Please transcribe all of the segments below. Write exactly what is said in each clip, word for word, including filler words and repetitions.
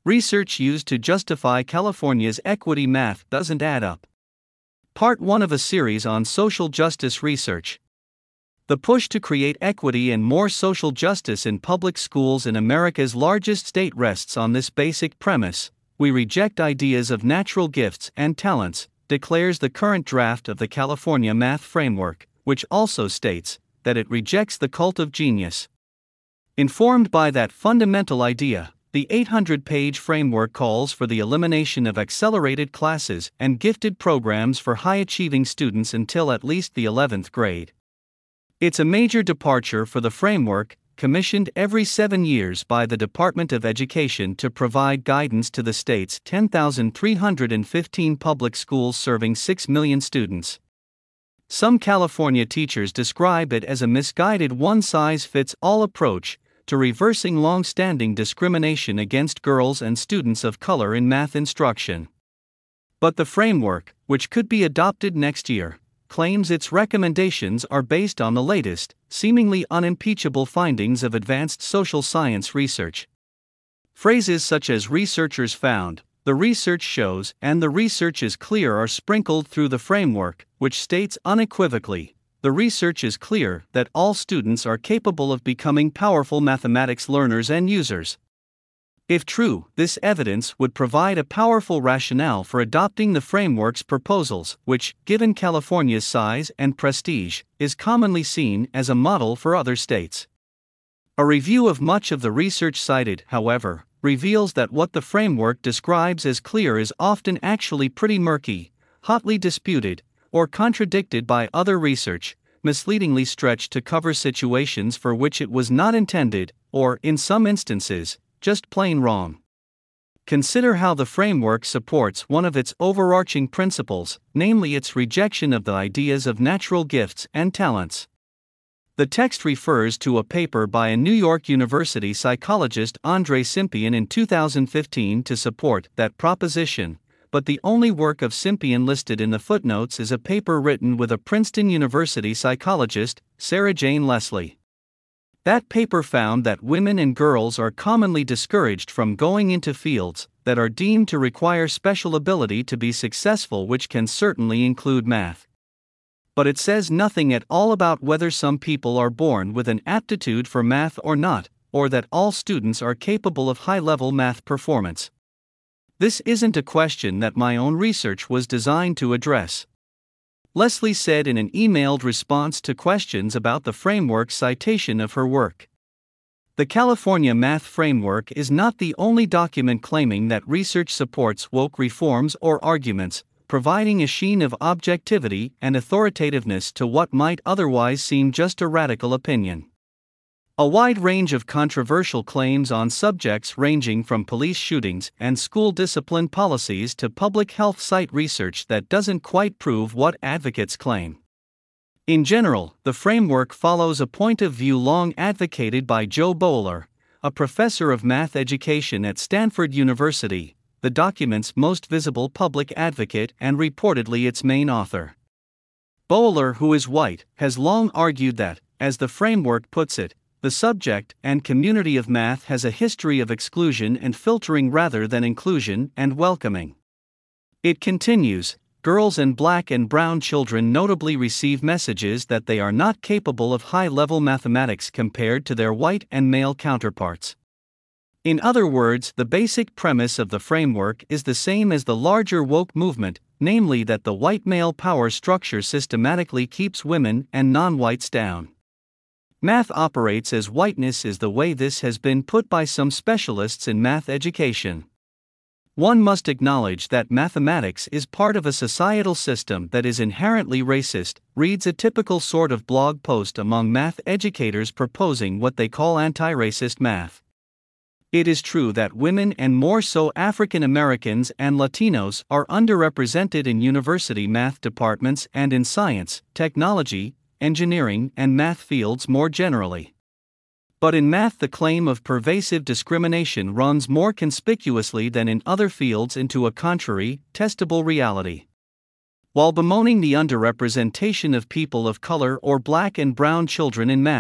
Research used to justify California's equity math doesn't add up. Part one of a series on social justice research. The push to create equity and more social justice in public schools in America's largest state rests on this basic premise: we reject ideas of natural gifts and talents, declares the current draft of the California Math Framework, which also states that it rejects the cult of genius. Informed by that fundamental idea, the eight hundred page framework calls for the elimination of accelerated classes and gifted programs for high-achieving students until at least the eleventh grade. It's a major departure for the framework, commissioned every seven years by the Department of Education to provide guidance to the state's ten thousand three hundred fifteen public schools serving six million students. Some California teachers describe it as a misguided one-size-fits-all approach to reversing long-standing discrimination against girls and students of color in math instruction. But the framework, which could be adopted next year, claims its recommendations are based on the latest, seemingly unimpeachable findings of advanced social science research. Phrases such as "researchers found," "the research shows," and "the research is clear" are sprinkled through the framework, which states unequivocally, "The research is clear that all students are capable of becoming powerful mathematics learners and users." If true, this evidence would provide a powerful rationale for adopting the framework's proposals, which, given California's size and prestige, is commonly seen as a model for other states. A review of much of the research cited, however, reveals that what the framework describes as clear is often actually pretty murky, hotly disputed, or contradicted by other research, misleadingly stretched to cover situations for which it was not intended, or, in some instances, just plain wrong. Consider how the framework supports one of its overarching principles, namely its rejection of the ideas of natural gifts and talents. The text refers to a paper by a New York University psychologist Andre Simpian in two thousand fifteen to support that proposition, but the only work of Simpian listed in the footnotes is a paper written with a Princeton University psychologist, Sarah Jane Leslie. That paper found that women and girls are commonly discouraged from going into fields that are deemed to require special ability to be successful, which can certainly include math. But it says nothing at all about whether some people are born with an aptitude for math or not, or that all students are capable of high-level math performance. This isn't a question that my own research was designed to address. Leslie said in an emailed response to questions about the framework's citation of her work. The California Math Framework is not the only document claiming that research supports woke reforms or arguments, providing a sheen of objectivity and authoritativeness to what might otherwise seem just a radical opinion. A wide range of controversial claims on subjects ranging from police shootings and school discipline policies to public health cite research that doesn't quite prove what advocates claim. In general, the framework follows a point of view long advocated by Joe Bowler, a professor of math education at Stanford University, the document's most visible public advocate and reportedly its main author. Bowler, who is white, has long argued that, as the framework puts it, the subject and community of math has a history of exclusion and filtering rather than inclusion and welcoming. It continues, girls and black and brown children notably receive messages that they are not capable of high-level mathematics compared to their white and male counterparts. In other words, the basic premise of the framework is the same as the larger woke movement, namely that the white male power structure systematically keeps women and non-whites down. Math operates as whiteness is the way this has been put by some specialists in math education. One must acknowledge that mathematics is part of a societal system that is inherently racist, reads a typical sort of blog post among math educators proposing what they call anti-racist math. It is true that women and more so African Americans and Latinos are underrepresented in university math departments and in science, technology, engineering, and math fields more generally. But in math, the claim of pervasive discrimination runs more conspicuously than in other fields into a contrary, testable reality. While bemoaning the underrepresentation of people of color or black and brown children in math,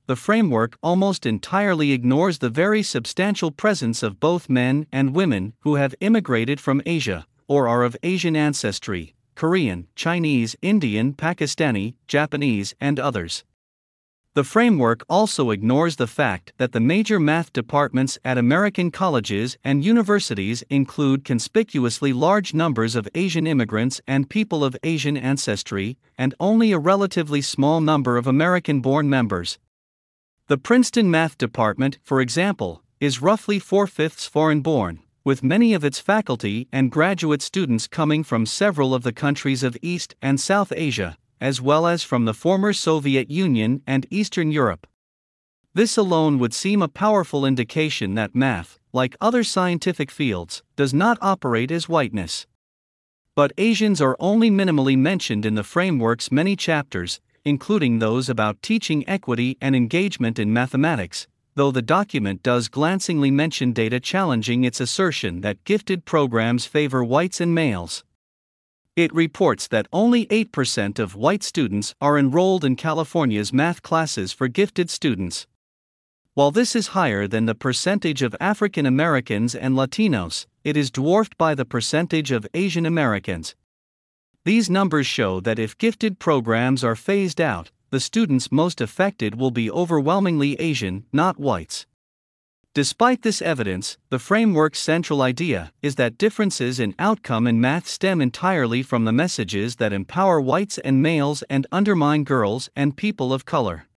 the framework almost entirely ignores the very substantial presence of both men and women who have immigrated from Asia, or are of Asian ancestry: Korean, Chinese, Indian, Pakistani, Japanese, and others. The framework also ignores the fact that the major math departments at American colleges and universities include conspicuously large numbers of Asian immigrants and people of Asian ancestry, and only a relatively small number of American-born members. The Princeton Math Department, for example, is roughly four-fifths foreign-born, with many of its faculty and graduate students coming from several of the countries of East and South Asia, as well as from the former Soviet Union and Eastern Europe. This alone would seem a powerful indication that math, like other scientific fields, does not operate as whiteness. But Asians are only minimally mentioned in the framework's many chapters, including those about teaching equity and engagement in mathematics, though the document does glancingly mention data challenging its assertion that gifted programs favor whites and males. It reports that only eight percent of white students are enrolled in California's math classes for gifted students. While this is higher than the percentage of African Americans and Latinos, it is dwarfed by the percentage of Asian Americans. These numbers show that if gifted programs are phased out, the students most affected will be overwhelmingly Asian, not whites. Despite this evidence, the framework's central idea is that differences in outcome in math stem entirely from the messages that empower whites and males and undermine girls and people of color.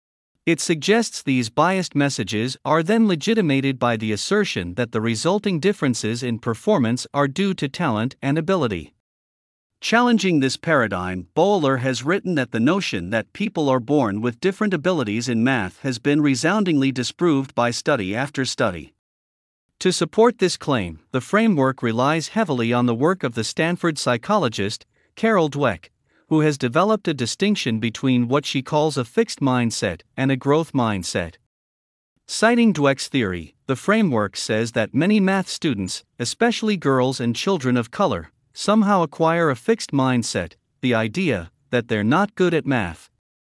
It suggests these biased messages are then legitimated by the assertion that the resulting differences in performance are due to talent and ability. Challenging this paradigm, Bowler has written that the notion that people are born with different abilities in math has been resoundingly disproved by study after study. To support this claim, the framework relies heavily on the work of the Stanford psychologist, Carol Dweck, who has developed a distinction between what she calls a fixed mindset and a growth mindset. Citing Dweck's theory, the framework says that many math students, especially girls and children of color, somehow acquire a fixed mindset, the idea that they're not good at math.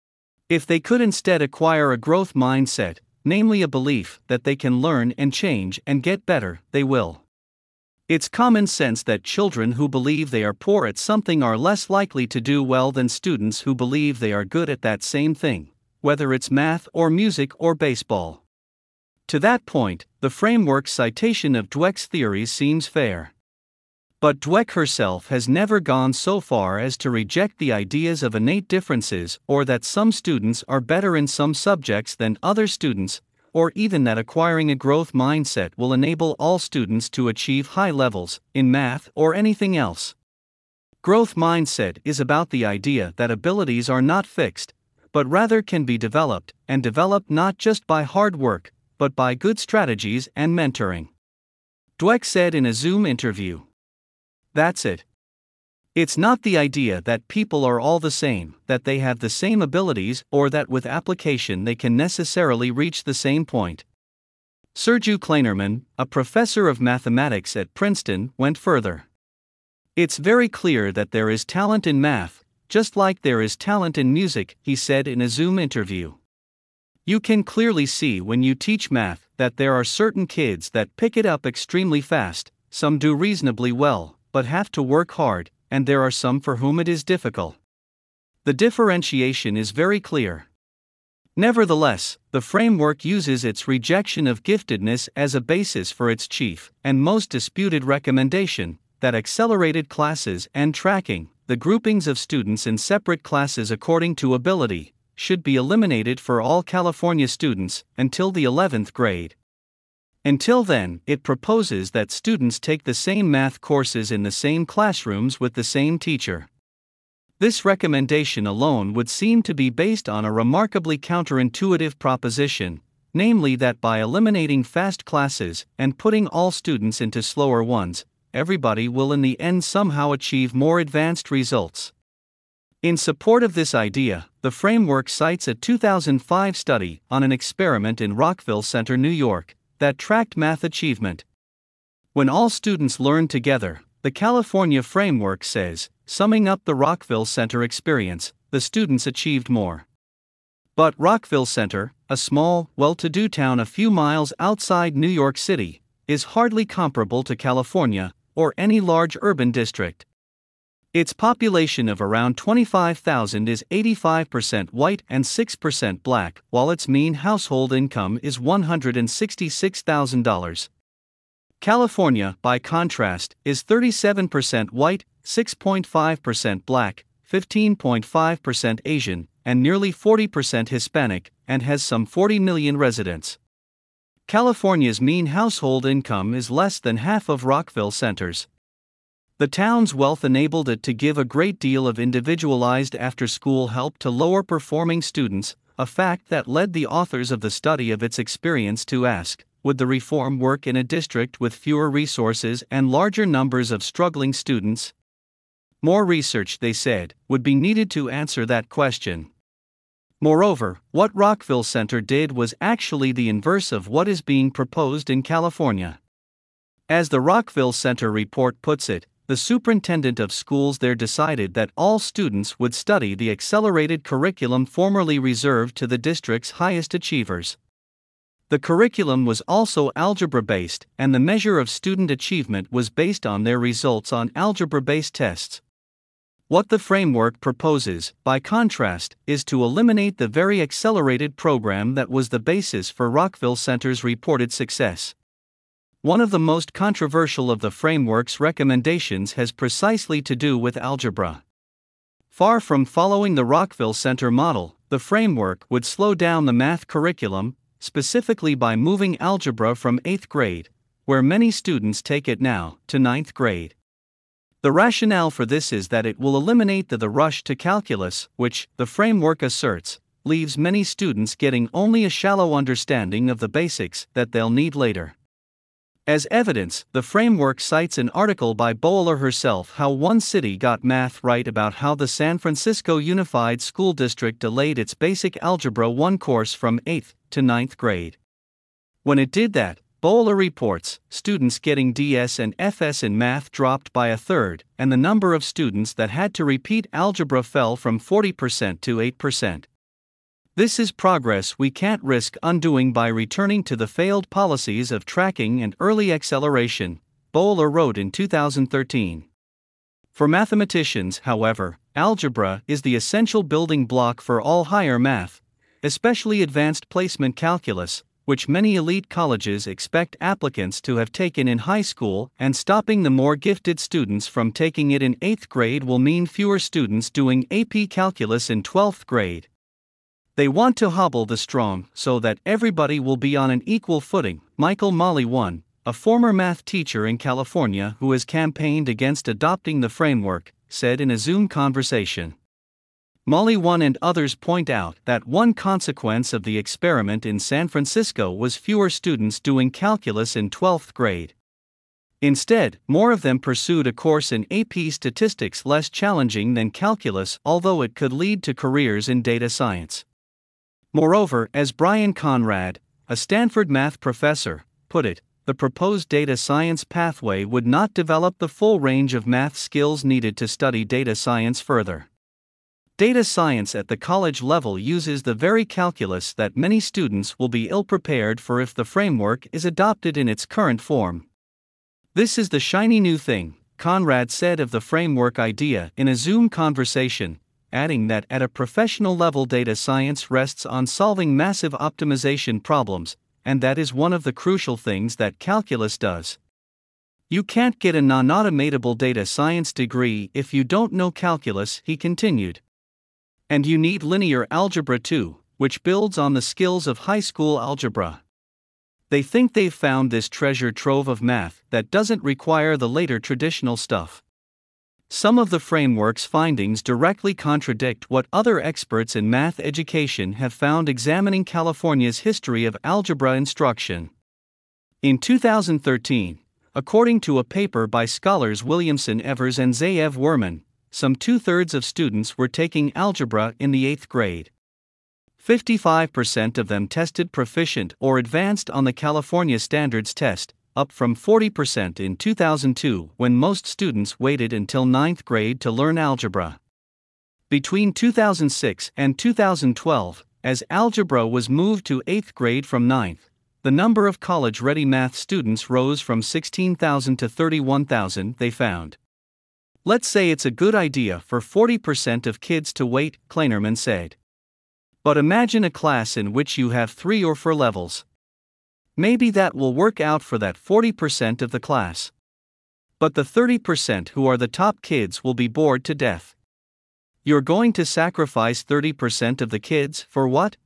If they could instead acquire a growth mindset, namely a belief that they can learn and change and get better, they will. It's common sense that children who believe they are poor at something are less likely to do well than students who believe they are good at that same thing, whether it's math or music or baseball. To that point, the framework's citation of Dweck's theories seems fair. But Dweck herself has never gone so far as to reject the ideas of innate differences or that some students are better in some subjects than other students, or even that acquiring a growth mindset will enable all students to achieve high levels in math or anything else. Growth mindset is about the idea that abilities are not fixed, but rather can be developed, and developed not just by hard work, but by good strategies and mentoring. Dweck said in a Zoom interview, "That's it. It's not the idea that people are all the same, that they have the same abilities, or that with application they can necessarily reach the same point." Sergio Kleinerman, a professor of mathematics at Princeton, went further. "It's very clear that there is talent in math, just like there is talent in music," he said in a Zoom interview. "You can clearly see when you teach math that there are certain kids that pick it up extremely fast, some do reasonably well, but have to work hard, and there are some for whom it is difficult. The differentiation is very clear." Nevertheless, the framework uses its rejection of giftedness as a basis for its chief and most disputed recommendation, that accelerated classes and tracking, the groupings of students in separate classes according to ability, should be eliminated for all California students until the eleventh grade. Until then, it proposes that students take the same math courses in the same classrooms with the same teacher. This recommendation alone would seem to be based on a remarkably counterintuitive proposition, namely that by eliminating fast classes and putting all students into slower ones, everybody will in the end somehow achieve more advanced results. In support of this idea, the framework cites a two thousand five study on an experiment in Rockville Centre, New York, that tracked math achievement. When all students learned together, the California framework says, summing up the Rockville Centre experience, the students achieved more. But Rockville Centre, a small, well-to-do town a few miles outside New York City, is hardly comparable to California or any large urban district. Its population of around twenty-five thousand is eighty-five percent white and six percent black, while its mean household income is one hundred sixty-six thousand dollars. California, by contrast, is thirty-seven percent white, six point five percent black, fifteen point five percent Asian, and nearly forty percent Hispanic, and has some forty million residents. California's mean household income is less than half of Rockville Center's. The town's wealth enabled it to give a great deal of individualized after-school help to lower-performing students, a fact that led the authors of the study of its experience to ask, would the reform work in a district with fewer resources and larger numbers of struggling students? More research, they said, would be needed to answer that question. Moreover, what Rockville Centre did was actually the inverse of what is being proposed in California. As the Rockville Centre report puts it, the superintendent of schools there decided that all students would study the accelerated curriculum formerly reserved to the district's highest achievers. The curriculum was also algebra-based, and the measure of student achievement was based on their results on algebra-based tests. What the framework proposes, by contrast, is to eliminate the very accelerated program that was the basis for Rockville Center's reported success. One of the most controversial of the framework's recommendations has precisely to do with algebra. Far from following the Rockville Center model, the framework would slow down the math curriculum, specifically by moving algebra from eighth grade, where many students take it now, to ninth grade. The rationale for this is that it will eliminate the, the rush to calculus, which, the framework asserts, leaves many students getting only a shallow understanding of the basics that they'll need later. As evidence, the framework cites an article by Bohler herself how one city got math right about how the San Francisco Unified School District delayed its basic Algebra one course from eighth to ninth grade. When it did that, Bohler reports, students getting D S and F S in math dropped by a third, and the number of students that had to repeat algebra fell from forty percent to eight percent. This is progress we can't risk undoing by returning to the failed policies of tracking and early acceleration, Bohler wrote in two thousand thirteen. For mathematicians, however, algebra is the essential building block for all higher math, especially advanced placement calculus, which many elite colleges expect applicants to have taken in high school, and stopping the more gifted students from taking it in eighth grade will mean fewer students doing A P calculus in twelfth grade. They want to hobble the strong so that everybody will be on an equal footing, Michael Maliwan, a former math teacher in California who has campaigned against adopting the framework, said in a Zoom conversation. Maliwan and others point out that one consequence of the experiment in San Francisco was fewer students doing calculus in twelfth grade. Instead, more of them pursued a course in A P statistics less challenging than calculus, although it could lead to careers in data science. Moreover, as Brian Conrad, a Stanford math professor, put it, the proposed data science pathway would not develop the full range of math skills needed to study data science further. Data science at the college level uses the very calculus that many students will be ill-prepared for if the framework is adopted in its current form. This is the shiny new thing, Conrad said of the framework idea in a Zoom conversation, adding that at a professional level data science rests on solving massive optimization problems, and that is one of the crucial things that calculus does. You can't get a non-automatable data science degree if you don't know calculus, he continued. And you need linear algebra too, which builds on the skills of high school algebra. They think they've found this treasure trove of math that doesn't require the later traditional stuff. Some of the framework's findings directly contradict what other experts in math education have found examining California's history of algebra instruction. In two thousand thirteen, according to a paper by scholars Williamson Evers and Zayev Werman, some two-thirds of students were taking algebra in the eighth grade. fifty-five percent of them tested proficient or advanced on the California Standards Test, up from forty percent in two thousand two when most students waited until ninth grade to learn algebra. Between two thousand six and two thousand twelve, As algebra was moved to eighth grade from ninth, the number of college-ready math students rose from sixteen thousand to thirty-one thousand, they found. Let's say it's a good idea for forty percent of kids to wait, Kleinerman said. But imagine a class in which you have three or four levels. Maybe that will work out for that forty percent of the class. But the thirty percent who are the top kids will be bored to death. You're going to sacrifice thirty percent of the kids for what?